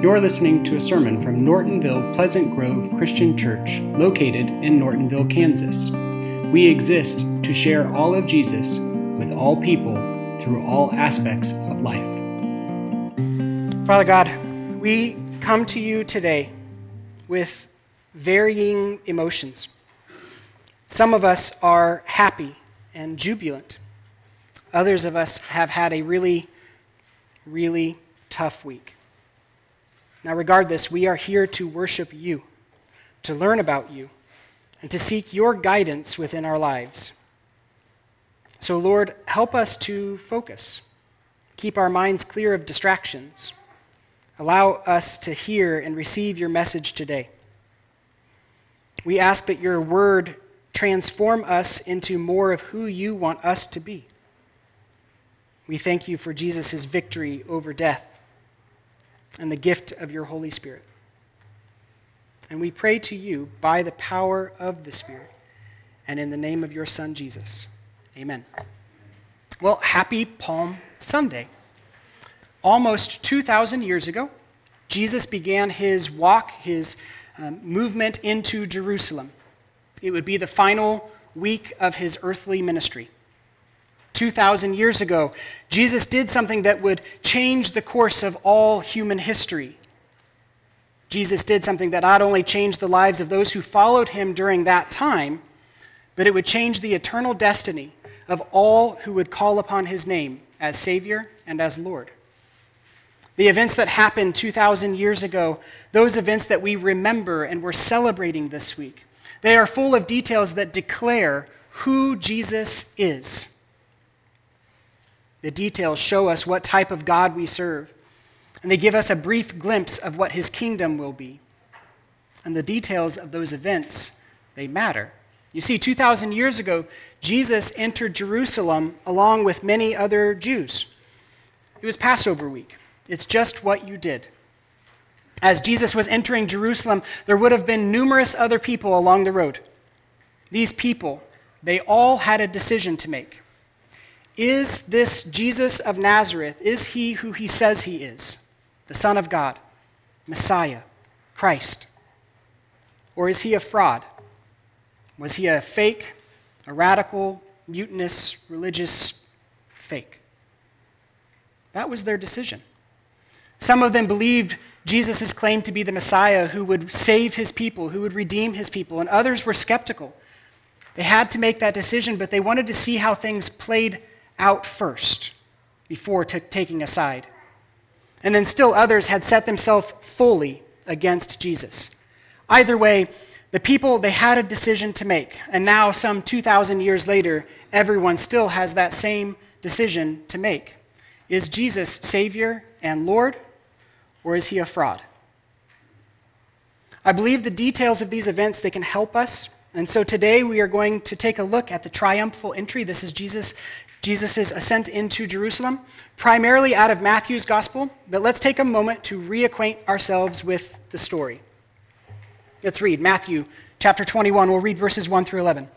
You're listening to a sermon from Nortonville Pleasant Grove Christian Church, located in Nortonville, Kansas. We exist to share all of Jesus with all people through all aspects of life. Father God, we come to you today with varying emotions. Some of us are happy and jubilant. Others of us have had a really tough week. Now, regardless, we are here to worship you, to learn about you, and to seek your guidance within our lives. So, Lord, help us to focus. Keep our minds clear of distractions. Allow us to hear and receive your message today. We ask that your word transform us into more of who you want us to be. We thank you for Jesus' victory over death and the gift of your Holy Spirit. And we pray to you by the power of the Spirit and in the name of your Son, Jesus. Amen. Well, happy Palm Sunday. Almost 2,000 years ago, Jesus began his walk, his movement into Jerusalem. It would be the final week of his earthly ministry. 2,000 years ago, Jesus did something that would change the course of all human history. Jesus did something that not only changed the lives of those who followed him during that time, but it would change the eternal destiny of all who would call upon his name as Savior and as Lord. The events that happened 2,000 years ago, those events that we remember and we're celebrating this week, they are full of details that declare who Jesus is. The details show us what type of God we serve, and they give us a brief glimpse of what his kingdom will be. And the details of those events, they matter. You see, 2,000 years ago, Jesus entered Jerusalem along with many other Jews. It was Passover week. It's just what you did. As Jesus was entering Jerusalem, there would have been numerous other people along the road. These people, they all had a decision to make. Is this Jesus of Nazareth, is he who he says he is, the Son of God, Messiah, Christ? Or is he a fraud? Was he a fake, a radical, mutinous, religious fake? That was their decision. Some of them believed Jesus' claim to be the Messiah who would save his people, who would redeem his people, and others were skeptical. They had to make that decision, but they wanted to see how things played out first before taking a side. And then still others had set themselves fully against Jesus. Either way, the people, they had a decision to make. And now, some 2,000 years later, everyone still has that same decision to make. Is Jesus Savior and Lord, or is he a fraud? I believe the details of these events, they can help us. And so today we are going to take a look at the triumphal entry. This is Jesus' ascent into Jerusalem, primarily out of Matthew's gospel. But let's take a moment to reacquaint ourselves with the story. Let's read Matthew chapter 21. We'll read verses 1 through 11.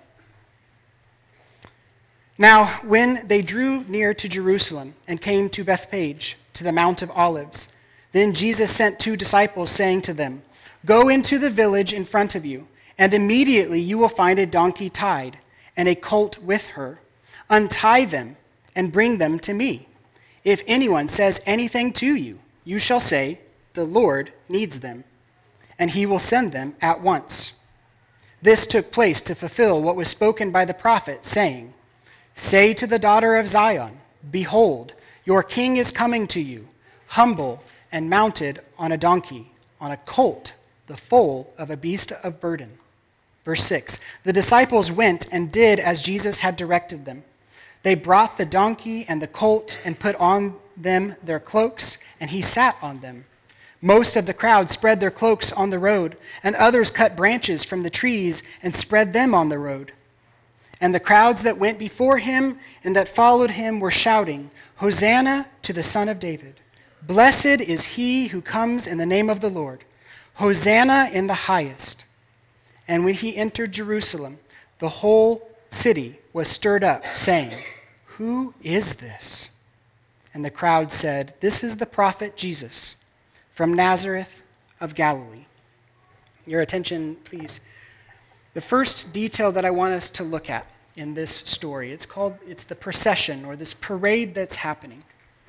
Now, when they drew near to Jerusalem and came to Bethphage, to the Mount of Olives, then Jesus sent 2 disciples, saying to them, "Go into the village in front of you, and immediately you will find a donkey tied, and a colt with her. Untie them and bring them to me. If anyone says anything to you, you shall say, 'The Lord needs them,' and he will send them at once." This took place to fulfill what was spoken by the prophet, saying, "Say to the daughter of Zion, Behold, your king is coming to you, humble and mounted on a donkey, on a colt, the foal of a beast of burden." Verse 6, the disciples went and did as Jesus had directed them. They brought the donkey and the colt and put on them their cloaks, and he sat on them. Most of the crowd spread their cloaks on the road, and others cut branches from the trees and spread them on the road. And the crowds that went before him and that followed him were shouting, "Hosanna to the Son of David. Blessed is he who comes in the name of the Lord. Hosanna in the highest." And when he entered Jerusalem, the whole city was stirred up, saying, "Who is this?" And the crowd said, "This is the prophet Jesus from Nazareth of Galilee. Your attention, please. The first detail that I want us to look at in this story, it's the procession, or this parade that's happening.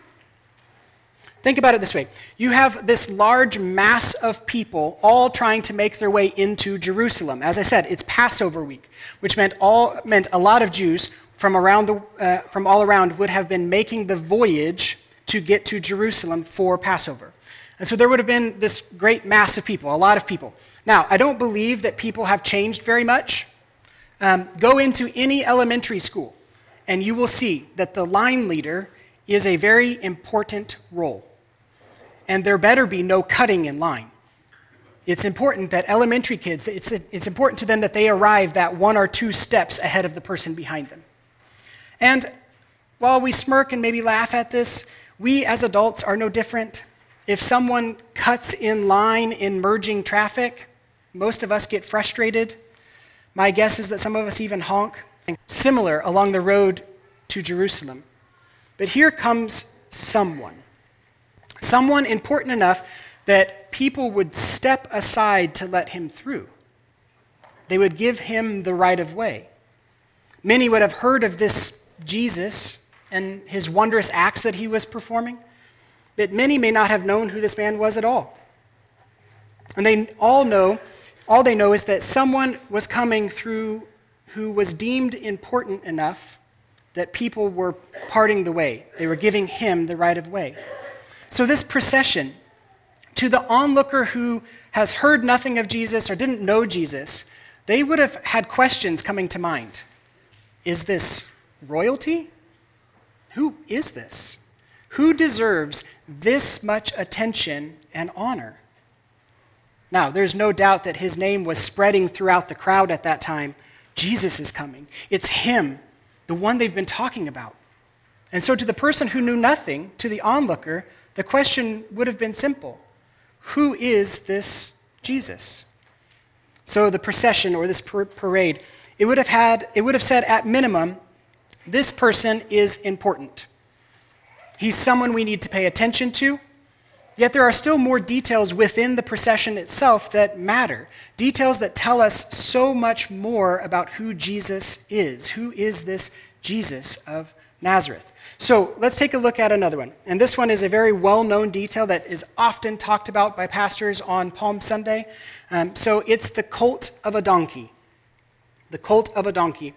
Think about it this way. You have this large mass of people all trying to make their way into Jerusalem. As I said, it's Passover week, which meant a lot of Jews from all around would have been making the voyage to get to Jerusalem for Passover. And so there would have been this great mass of people, a lot of people. Now, I don't believe that people have changed very much. Go into any elementary school, and you will see that the line leader is a very important role. And there better be no cutting in line. It's important that elementary kids, it's important to them that they arrive that 1 or 2 steps ahead of the person behind them. And while we smirk and maybe laugh at this, we as adults are no different. If someone cuts in line in merging traffic, most of us get frustrated. My guess is that some of us even honk. Similar along the road to Jerusalem. But here comes someone important enough that people would step aside to let him through. They would give him the right of way. Many would have heard of this Jesus and his wondrous acts that he was performing, but many may not have known who this man was at all. And all they know is that someone was coming through who was deemed important enough that people were parting the way. They were giving him the right of way. So this procession, to the onlooker who has heard nothing of Jesus or didn't know Jesus, they would have had questions coming to mind. Is this royalty? Who is this? Who deserves this much attention and honor? Now, there's no doubt that his name was spreading throughout the crowd at that time. Jesus is coming. It's him, the one they've been talking about. And so to the person who knew nothing, to the onlooker, the question would have been simple. Who is this Jesus? So the procession, or this parade, it would have said at minimum, this person is important. He's someone we need to pay attention to. Yet there are still more details within the procession itself that matter. Details that tell us so much more about who Jesus is. Who is this Jesus of Nazareth? So let's take a look at another one. And this one is a very well-known detail that is often talked about by pastors on Palm Sunday. So it's the colt of a donkey. The colt of a donkey.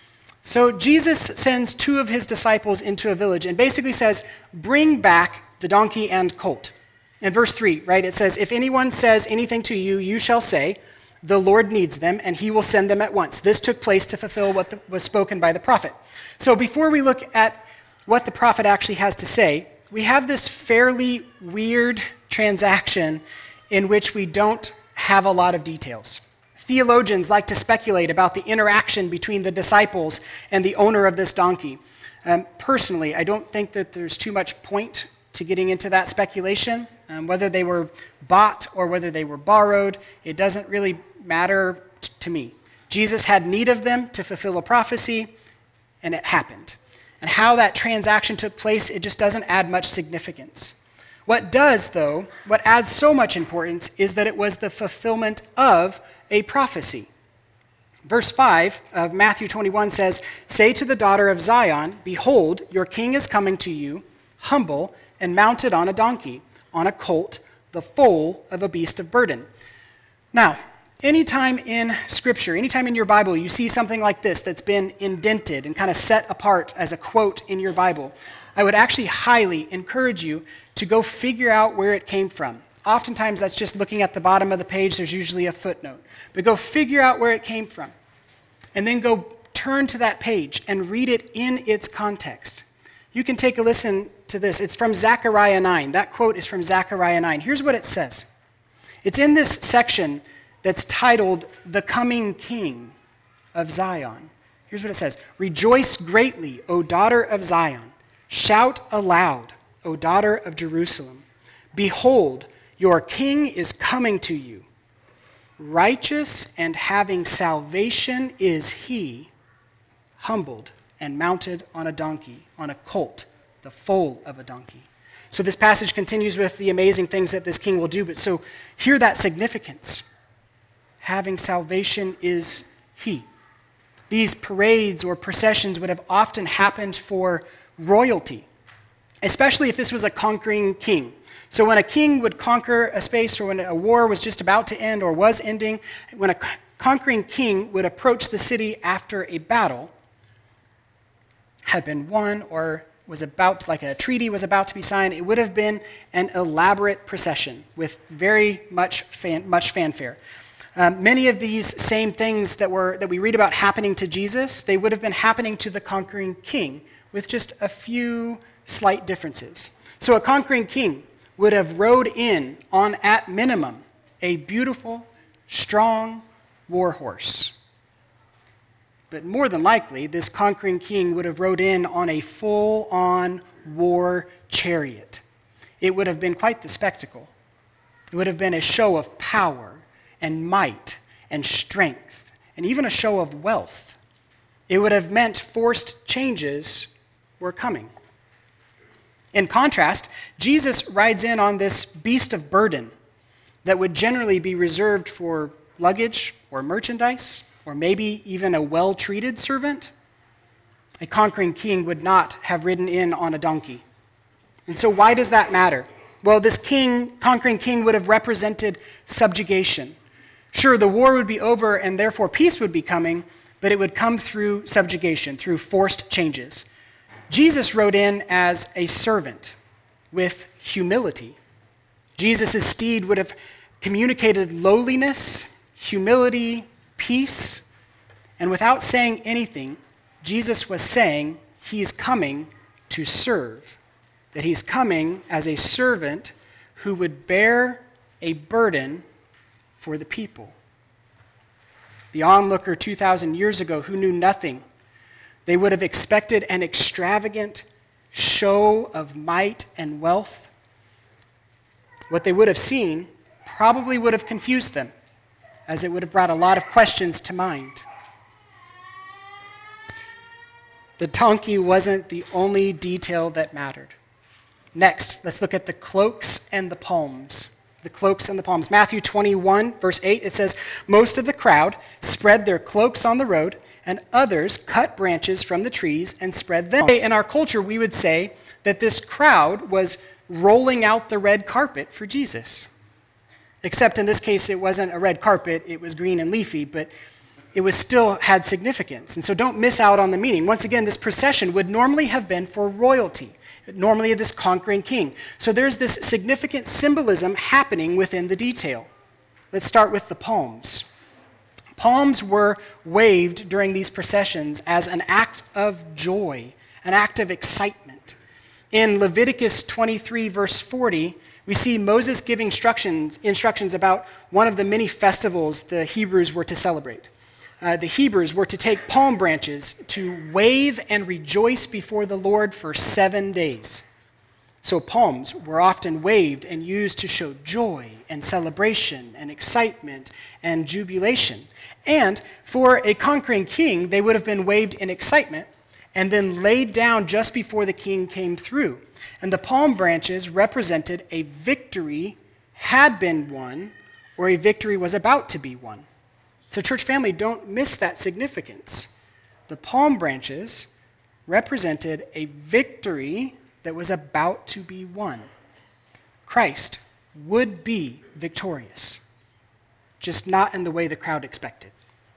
So Jesus sends 2 of his disciples into a village and basically says, bring back the donkey and colt. In verse 3, right, it says, if anyone says anything to you, you shall say, the Lord needs them, and he will send them at once. This took place to fulfill what was spoken by the prophet. So before we look at what the prophet actually has to say, we have this fairly weird transaction in which we don't have a lot of details. Theologians like to speculate about the interaction between the disciples and the owner of this donkey. Personally, I don't think that there's too much point to getting into that speculation. Whether they were bought or whether they were borrowed, it doesn't really matter to me. Jesus had need of them to fulfill a prophecy, and it happened. And how that transaction took place, it just doesn't add much significance. What does, though, what adds so much importance is that it was the fulfillment of a prophecy. Verse 5 of Matthew 21 says, say to the daughter of Zion, behold, your king is coming to you, humble and mounted on a donkey, on a colt, the foal of a beast of burden. Now, anytime in Scripture, anytime in your Bible, you see something like this that's been indented and kind of set apart as a quote in your Bible, I would actually highly encourage you to go figure out where it came from. Oftentimes, that's just looking at the bottom of the page. There's usually a footnote. But go figure out where it came from. And then go turn to that page and read it in its context. You can take a listen to this. It's from Zechariah 9. That quote is from Zechariah 9. Here's what it says. It's in this section that's titled, The Coming King of Zion. Here's what it says. Rejoice greatly, O daughter of Zion. Shout aloud, O daughter of Jerusalem. Behold, your king is coming to you. Righteous and having salvation is he, humbled and mounted on a donkey, on a colt, the foal of a donkey. So this passage continues with the amazing things that this king will do, but so hear that significance. Having salvation is he. These parades or processions would have often happened for royalty, especially if this was a conquering king. So when a king would conquer a space, or when a war was just about to end or was ending, when a conquering king would approach the city after a battle had been won or was about, like a treaty was about to be signed, it would have been an elaborate procession with very much fanfare. Many of these same things that we read about happening to Jesus, they would have been happening to the conquering king with just a few slight differences. So a conquering king would have rode in on, at minimum, a beautiful, strong war horse. But more than likely, this conquering king would have rode in on a full-on war chariot. It would have been quite the spectacle. It would have been a show of power and might and strength, and even a show of wealth. It would have meant forced changes were coming. In contrast, Jesus rides in on this beast of burden that would generally be reserved for luggage or merchandise, or maybe even a well-treated servant. A conquering king would not have ridden in on a donkey. And so why does that matter? Well, this conquering king would have represented subjugation. Sure, the war would be over and therefore peace would be coming, but it would come through subjugation, through forced changes. Jesus rode in as a servant with humility. Jesus' steed would have communicated lowliness, humility, peace, and without saying anything, Jesus was saying he's coming to serve, that he's coming as a servant who would bear a burden for the people. The onlooker 2,000 years ago who knew nothing, they would have expected an extravagant show of might and wealth. What they would have seen probably would have confused them, as it would have brought a lot of questions to mind. The donkey wasn't the only detail that mattered. Next, let's look at the cloaks and the palms. The cloaks and the palms. Matthew 21, verse 8, it says, "Most of the crowd spread their cloaks on the road, and others cut branches from the trees and spread them." In our culture, we would say that this crowd was rolling out the red carpet for Jesus. Except in this case, it wasn't a red carpet, it was green and leafy, but it was still had significance. And so don't miss out on the meaning. Once again, this procession would normally have been for royalty, normally this conquering king. So there's this significant symbolism happening within the detail. Let's start with the palms. Palms were waved during these processions as an act of joy, an act of excitement. In Leviticus 23, verse 40, we see Moses giving instructions about one of the many festivals the Hebrews were to celebrate. The Hebrews were to take palm branches to wave and rejoice before the Lord for 7 days. So palms were often waved and used to show joy and celebration and excitement and jubilation. And for a conquering king, they would have been waved in excitement and then laid down just before the king came through. And the palm branches represented a victory had been won or a victory was about to be won. So church family, don't miss that significance. The palm branches represented a victory that was about to be won. Christ would be victorious, just not in the way the crowd expected.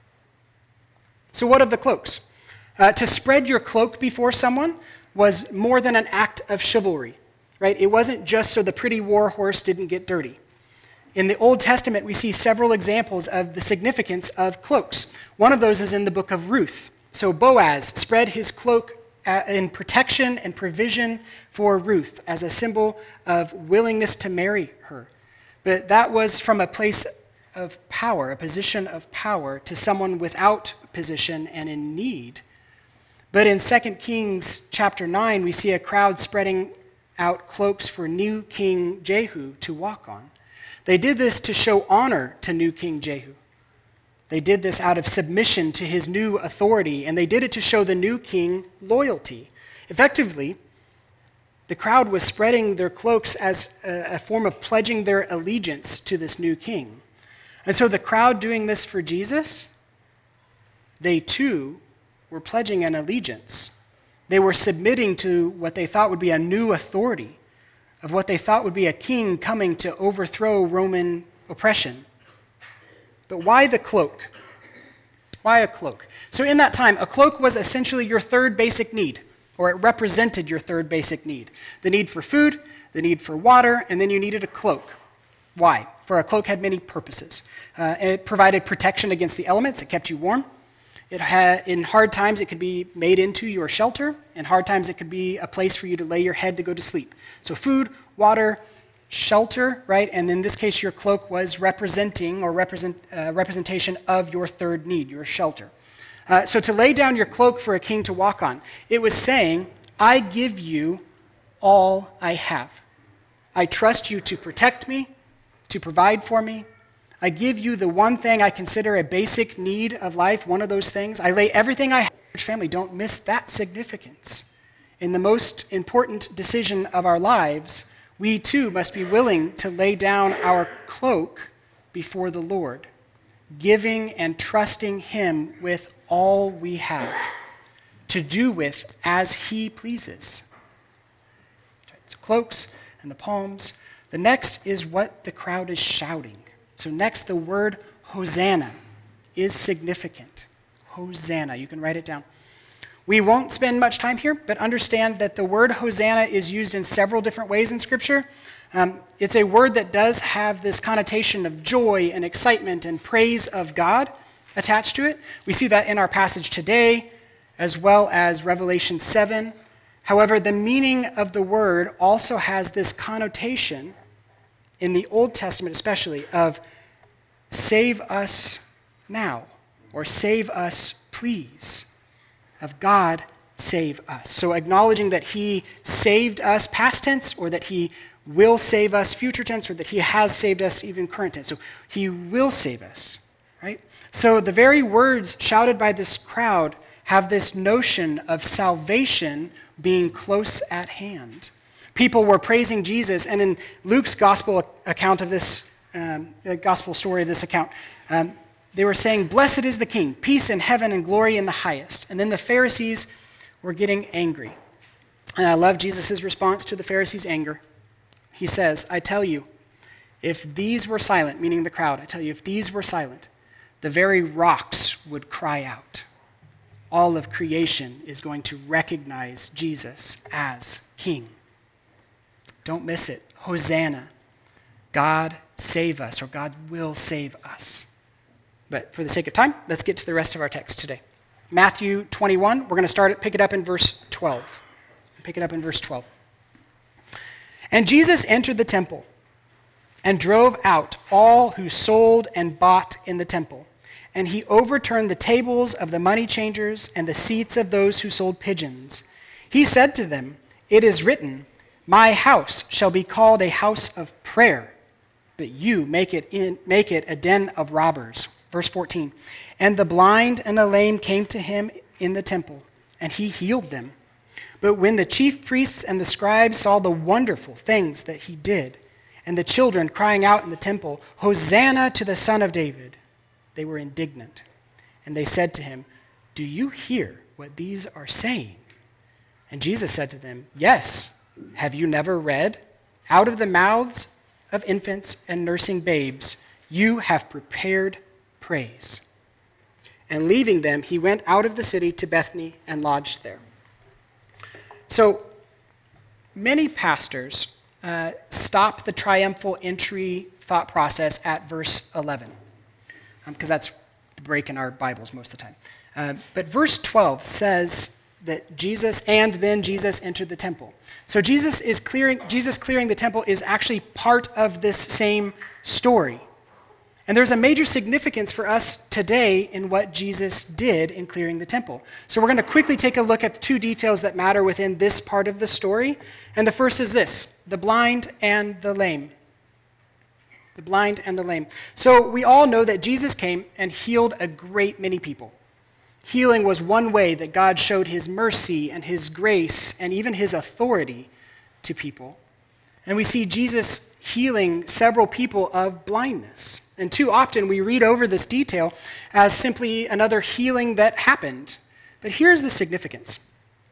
So what of the cloaks? To spread your cloak before someone was more than an act of chivalry, right? It wasn't just so the pretty war horse didn't get dirty. In the Old Testament, we see several examples of the significance of cloaks. One of those is in the book of Ruth. So Boaz spread his cloak in protection and provision for Ruth as a symbol of willingness to marry her. But that was from a place of power, a position of power, to someone without position and in need. But in 2 Kings chapter 9, we see a crowd spreading out cloaks for new King Jehu to walk on. They did this to show honor to new King Jehu. They did this out of submission to his new authority, and they did it to show the new king loyalty. Effectively, The crowd was spreading their cloaks as a form of pledging their allegiance to this new king. And so the crowd doing this for Jesus, they too were pledging an allegiance. They were submitting to what they thought would be a new authority, of what they thought would be a king coming to overthrow Roman oppression. But why the cloak? Why a cloak? So in that time, a cloak was essentially your third basic need, or it represented your third basic need. The need for food, the need for water, and then you needed a cloak. Why? For a cloak had many purposes. It provided protection against the elements. It kept you warm. In hard times, it could be made into your shelter. In hard times, it could be a place for you to lay your head to go to sleep. So food, water, shelter, right? And in this case, your cloak was representation of your third need, your shelter. So to lay down your cloak for a king to walk on, it was saying, I give you all I have. I trust you to protect me, to provide for me. I give you the one thing I consider a basic need of life, one of those things. I lay everything I have. Church family, don't miss that significance. In the most important decision of our lives, we too must be willing to lay down our cloak before the Lord, giving and trusting Him with all we have, to do with as He pleases. So cloaks and the palms. The next is what the crowd is shouting. So next, the word Hosanna is significant. Hosanna, you can write it down. We won't spend much time here, but understand that the word Hosanna is used in several different ways in Scripture. It's a word that does have this connotation of joy and excitement and praise of God attached to it. We see that in our passage today, as well as Revelation 7. However, the meaning of the word also has this connotation, in the Old Testament especially, of save us now, or save us please, of God save us. So acknowledging that He saved us past tense, or that He will save us future tense, or that He has saved us even current tense. So He will save us, right? So the very words shouted by this crowd have this notion of salvation being close at hand. People were praising Jesus, and in Luke's gospel account of this, gospel story of this account, they were saying, "Blessed is the King, peace in heaven and glory in the highest." And then the Pharisees were getting angry. And I love Jesus' response to the Pharisees' anger. He says, I tell you, if these were silent, meaning the crowd, I tell you, if these were silent, the very rocks would cry out. All of creation is going to recognize Jesus as King. Don't miss it. Hosanna. God save us, or God will save us. But for the sake of time, let's get to the rest of our text today. Matthew 21, we're going to pick it up in verse 12. Pick it up in verse 12. And Jesus entered the temple and drove out all who sold and bought in the temple. And he overturned the tables of the money changers and the seats of those who sold pigeons. He said to them, "It is written, my house shall be called a house of prayer, but you make it a den of robbers." Verse 14, and the blind and the lame came to him in the temple, and he healed them. But when the chief priests and the scribes saw the wonderful things that he did, and the children crying out in the temple, "Hosanna to the Son of David," they were indignant. And they said to him, "Do you hear what these are saying?" And Jesus said to them, "Yes, have you never read? Out of the mouths of infants and nursing babes, you have prepared praise." And leaving them, he went out of the city to Bethany and lodged there. So many pastors stop the triumphal entry thought process at verse 11, because that's the break in our Bibles most of the time. But verse 12 says that Jesus entered the temple. So Jesus clearing the temple is actually part of this same story. And there's a major significance for us today in what Jesus did in clearing the temple. So we're going to quickly take a look at the two details that matter within this part of the story. And the first is this: the blind and the lame. The blind and the lame. So we all know that Jesus came and healed a great many people. Healing was one way that God showed his mercy and his grace and even his authority to people. And we see Jesus healing several people of blindness. And too often we read over this detail as simply another healing that happened. But here's the significance.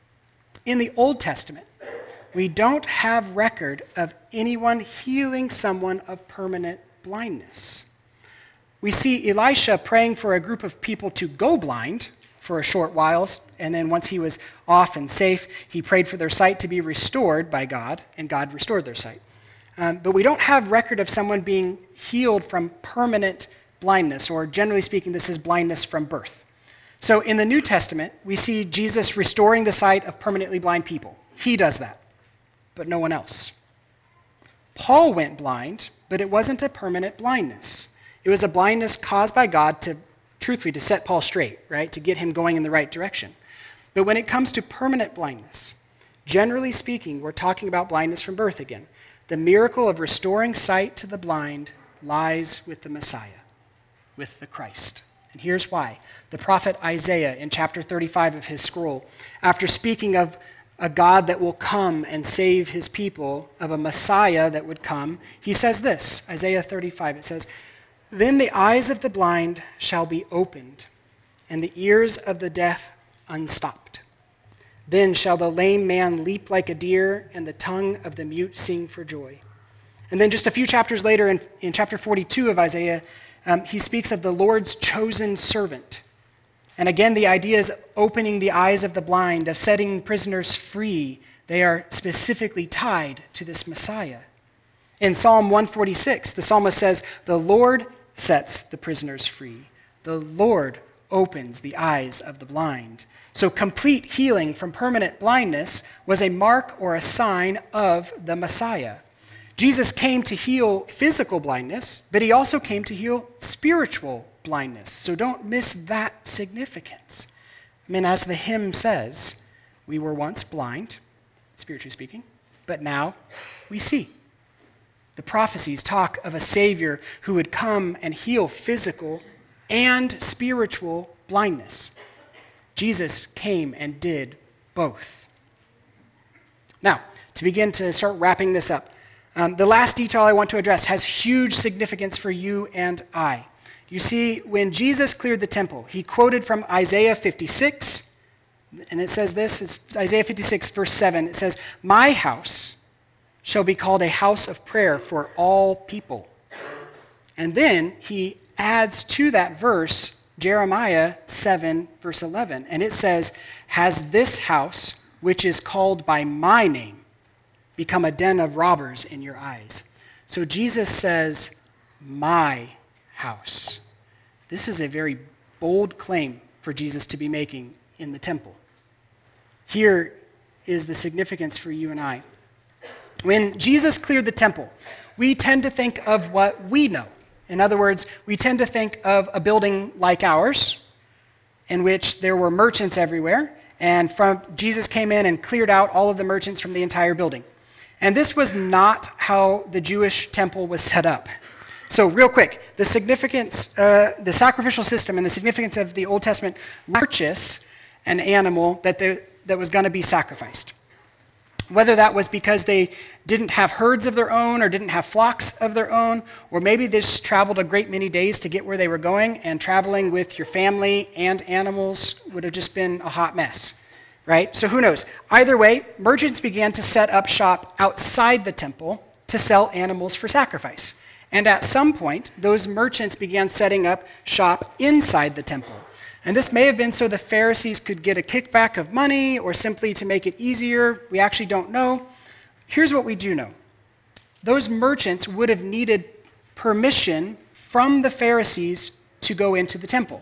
In the Old Testament, we don't have record of anyone healing someone of permanent blindness. We see Elisha praying for a group of people to go blind for a short while, and then once he was off and safe, he prayed for their sight to be restored by God, and God restored their sight. But we don't have record of someone being healed from permanent blindness, or generally speaking, this is blindness from birth. So in the New Testament, we see Jesus restoring the sight of permanently blind people. He does that, but no one else. Paul went blind, but it wasn't a permanent blindness. It was a blindness caused by God to set Paul straight, right? To get him going in the right direction. But when it comes to permanent blindness, generally speaking, we're talking about blindness from birth again. The miracle of restoring sight to the blind lies with the Messiah, with the Christ. And here's why. The prophet Isaiah, in chapter 35 of his scroll, after speaking of a God that will come and save his people, of a Messiah that would come, he says this, Isaiah 35, it says, "Then the eyes of the blind shall be opened, and the ears of the deaf unstopped. Then shall the lame man leap like a deer, and the tongue of the mute sing for joy." And then just a few chapters later, in chapter 42 of Isaiah, he speaks of the Lord's chosen servant. And again, the idea is opening the eyes of the blind, of setting prisoners free. They are specifically tied to this Messiah. In Psalm 146, the psalmist says, "The Lord sets the prisoners free. The Lord opens the eyes of the blind." So complete healing from permanent blindness was a mark or a sign of the Messiah. Jesus came to heal physical blindness, but he also came to heal spiritual blindness. So don't miss that significance. I mean, as the hymn says, we were once blind, spiritually speaking, but now we see. The prophecies talk of a Savior who would come and heal physical and spiritual blindness. Jesus came and did both. Now, to begin to start wrapping this up, the last detail I want to address has huge significance for you and I. You see, when Jesus cleared the temple, he quoted from Isaiah 56, and it says this, it's Isaiah 56, verse 7. It says, "My house shall be called a house of prayer for all people." And then he adds to that verse Jeremiah 7, verse 11. And it says, "Has this house, which is called by my name, become a den of robbers in your eyes?" So Jesus says, "My house." This is a very bold claim for Jesus to be making in the temple. Here is the significance for you and I. When Jesus cleared the temple, we tend to think of what we know. In other words, we tend to think of a building like ours, in which there were merchants everywhere, and Jesus came in and cleared out all of the merchants from the entire building. And this was not how the Jewish temple was set up. So real quick, the significance, the sacrificial system and the significance of the Old Testament purchase an animal that was going to be sacrificed. Whether that was because they didn't have herds of their own or didn't have flocks of their own, or maybe they just traveled a great many days to get where they were going, and traveling with your family and animals would have just been a hot mess, right? So who knows? Either way, merchants began to set up shop outside the temple to sell animals for sacrifice. And at some point, those merchants began setting up shop inside the temple. And this may have been so the Pharisees could get a kickback of money or simply to make it easier. We actually don't know. Here's what we do know. Those merchants would have needed permission from the Pharisees to go into the temple,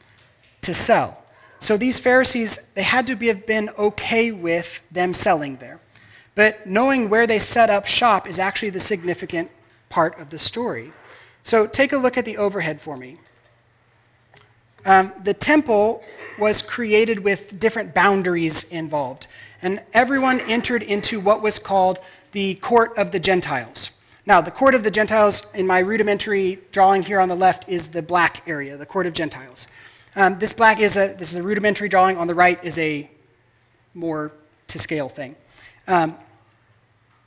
to sell. So these Pharisees, they had to have been okay with them selling there. But knowing where they set up shop is actually the significant part of the story. So take a look at the overhead for me. The temple was created with different boundaries involved, and everyone entered into what was called the court of the Gentiles. Now, the court of the Gentiles, in my rudimentary drawing here on the left, is the black area, the court of Gentiles. This is a rudimentary drawing. On the right is a more to scale thing.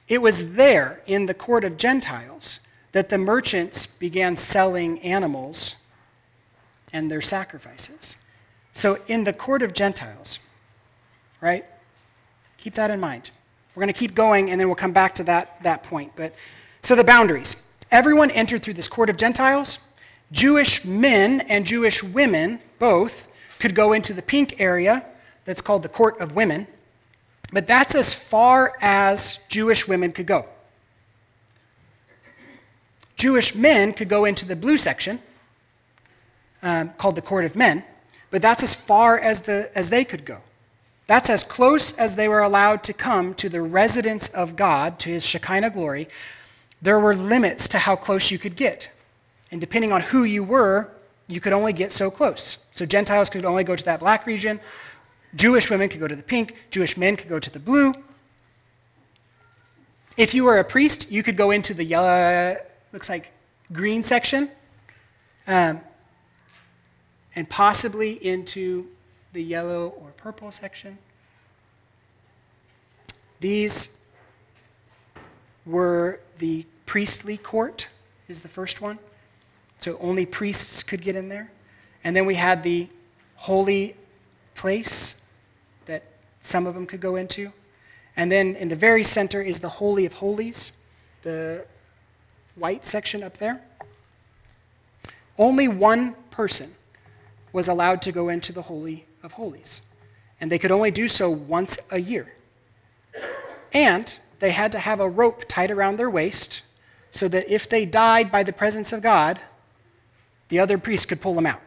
It was there in the court of Gentiles that the merchants began selling animals and their sacrifices. So in the court of Gentiles, right? Keep that in mind. We're going to keep going, and then we'll come back to that point. But so the boundaries. Everyone entered through this court of Gentiles. Jewish men and Jewish women, both, could go into the pink area that's called the court of women. But that's as far as Jewish women could go. Jewish men could go into the blue section, called the court of men, but that's as far as they could go. That's as close as they were allowed to come to the residence of God, to his Shekinah glory. There were limits to how close you could get. And depending on who you were, you could only get so close. So Gentiles could only go to that black region. Jewish women could go to the pink. Jewish men could go to the blue. If you were a priest, you could go into the yellow, looks like green section, and possibly into the yellow or purple section. These were the priestly court, is the first one. So only priests could get in there. And then we had the holy place that some of them could go into. And then in the very center is the Holy of Holies, the white section up there. Only one person was allowed to go into the Holy of Holies. And they could only do so once a year. And they had to have a rope tied around their waist so that if they died by the presence of God, the other priest could pull them out.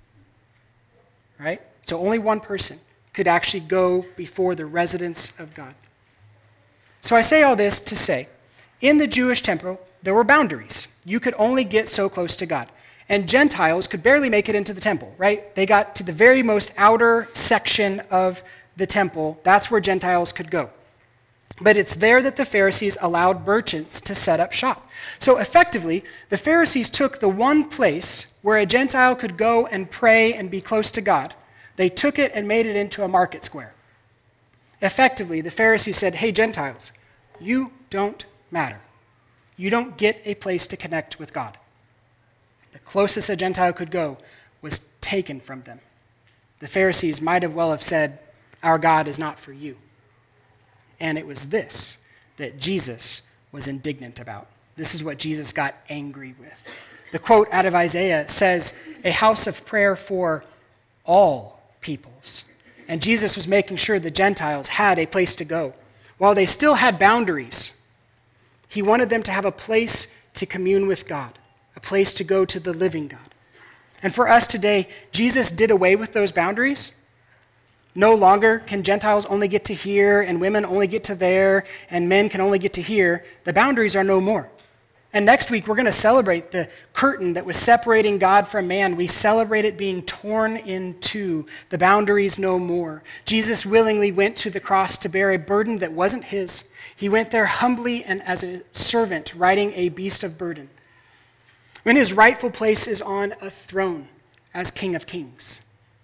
Right? So only one person could actually go before the residence of God. So I say all this to say, in the Jewish temple, there were boundaries. You could only get so close to God. And Gentiles could barely make it into the temple, right? They got to the very most outer section of the temple. That's where Gentiles could go. But it's there that the Pharisees allowed merchants to set up shop. So effectively, the Pharisees took the one place where a Gentile could go and pray and be close to God. They took it and made it into a market square. Effectively, the Pharisees said, hey, Gentiles, you don't matter. You don't get a place to connect with God. The closest a Gentile could go was taken from them. The Pharisees might have well have said, our God is not for you. And it was this that Jesus was indignant about. This is what Jesus got angry with. The quote out of Isaiah says, a house of prayer for all peoples. And Jesus was making sure the Gentiles had a place to go. While they still had boundaries, he wanted them to have a place to commune with God, a place to go to the living God. And for us today, Jesus did away with those boundaries. No longer can Gentiles only get to here, and women only get to there, and men can only get to here. The boundaries are no more. And next week, we're going to celebrate the curtain that was separating God from man. We celebrate it being torn in two, the boundaries no more. Jesus willingly went to the cross to bear a burden that wasn't his. He went there humbly and as a servant, riding a beast of burden. When his rightful place is on a throne as King of Kings.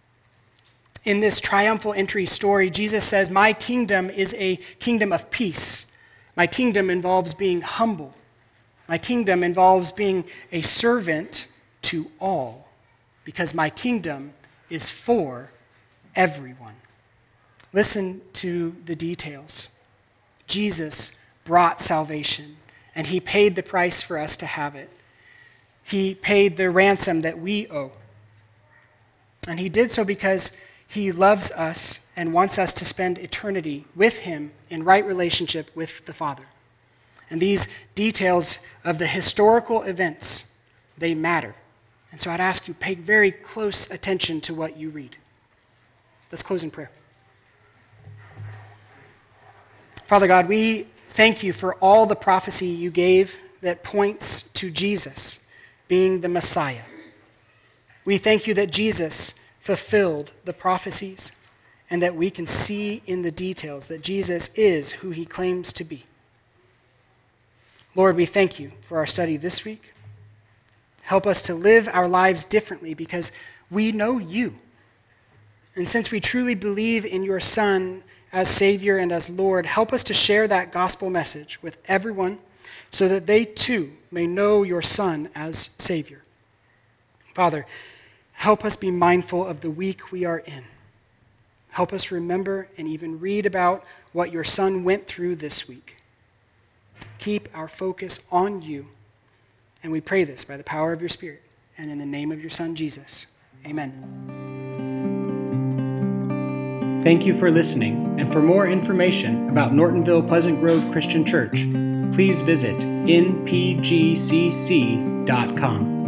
In this triumphal entry story, Jesus says, my kingdom is a kingdom of peace. My kingdom involves being humble. My kingdom involves being a servant to all, because my kingdom is for everyone. Listen to the details. Jesus brought salvation, and he paid the price for us to have it. He paid the ransom that we owe. And he did so because he loves us and wants us to spend eternity with him in right relationship with the Father. And these details of the historical events, they matter. And so I'd ask you, pay very close attention to what you read. Let's close in prayer. Father God, we thank you for all the prophecy you gave that points to Jesus being the Messiah. We thank you that Jesus fulfilled the prophecies and that we can see in the details that Jesus is who he claims to be. Lord, we thank you for our study this week. Help us to live our lives differently because we know you. And since we truly believe in your Son as Savior and as Lord, help us to share that gospel message with everyone so that they too may know your Son as Savior. Father, help us be mindful of the week we are in. Help us remember and even read about what your Son went through this week. Keep our focus on you, and we pray this by the power of your Spirit and in the name of your Son, Jesus. Amen. Thank you for listening, and for more information about Nortonville Pleasant Grove Christian Church, please visit npgcc.com.